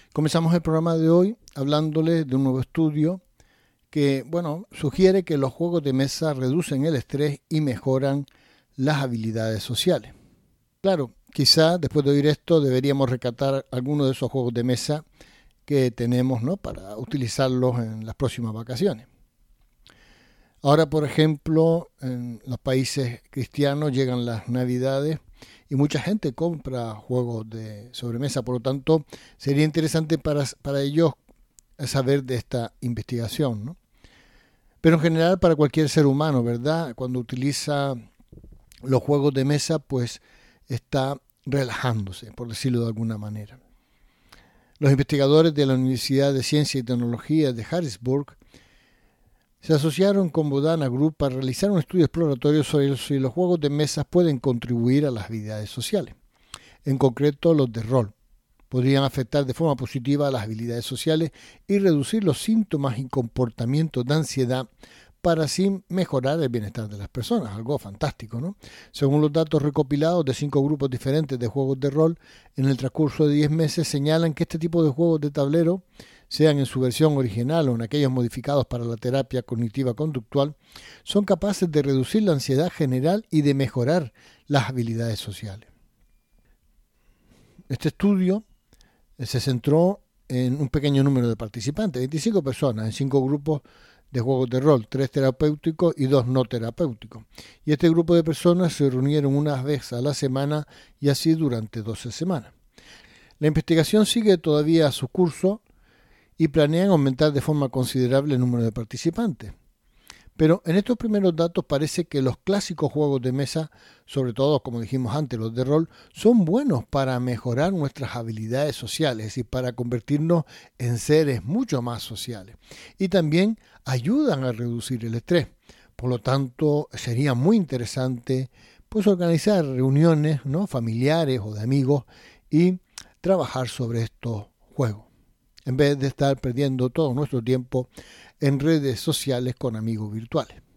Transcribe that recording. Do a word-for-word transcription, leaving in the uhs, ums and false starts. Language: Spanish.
Comenzamos el programa de hoy hablándoles de un nuevo estudio que, bueno, sugiere que los juegos de mesa reducen el estrés y mejoran las habilidades sociales. Claro, quizá después de oír esto deberíamos rescatar algunos de esos juegos de mesa que tenemos, ¿no?, para utilizarlos en las próximas vacaciones. Ahora, por ejemplo, en los países cristianos llegan las Navidades y mucha gente compra juegos de sobremesa, por lo tanto sería interesante para, para ellos saber de esta investigación, ¿no? Pero en general para cualquier ser humano, ¿verdad? Cuando utiliza los juegos de mesa, pues está relajándose, por decirlo de alguna manera. Los investigadores de la Universidad de Ciencia y Tecnología de Harrisburg se asociaron con Bodhana Group para realizar un estudio exploratorio sobre si los juegos de mesa pueden contribuir a las habilidades sociales. En concreto, los de rol podrían afectar de forma positiva a las habilidades sociales y reducir los síntomas y comportamientos de ansiedad para así mejorar el bienestar de las personas. Algo fantástico, ¿no? Según los datos recopilados de cinco grupos diferentes de juegos de rol, en el transcurso de diez meses señalan que este tipo de juegos de tablero, sean en su versión original o en aquellos modificados para la terapia cognitiva conductual, son capaces de reducir la ansiedad general y de mejorar las habilidades sociales. Este estudio se centró en un pequeño número de participantes, veinticinco personas, en cinco grupos de juegos de rol, tres terapéuticos y dos no terapéuticos. Y este grupo de personas se reunieron una vez a la semana y así durante doce semanas. La investigación sigue todavía su curso y planean aumentar de forma considerable el número de participantes. Pero en estos primeros datos parece que los clásicos juegos de mesa, sobre todo, como dijimos antes, los de rol, son buenos para mejorar nuestras habilidades sociales y para convertirnos en seres mucho más sociales. Y también ayudan a reducir el estrés. Por lo tanto, sería muy interesante pues organizar reuniones, ¿no?, familiares o de amigos y trabajar sobre estos juegos, en vez de estar perdiendo todo nuestro tiempo en redes sociales con amigos virtuales.